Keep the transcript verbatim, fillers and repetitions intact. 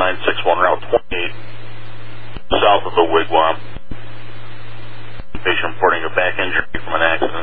nine six one, Route twenty-eight, south of the Wigwam. Patient reporting a back injury from an accident